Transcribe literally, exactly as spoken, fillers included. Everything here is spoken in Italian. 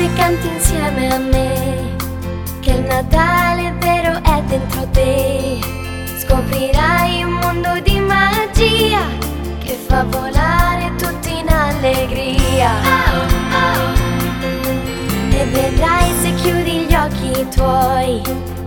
Se canti insieme a me che il Natale vero è dentro te, scoprirai un mondo di magia che fa volare tutti in allegria. E vedrai, se chiudi gli occhi tuoi,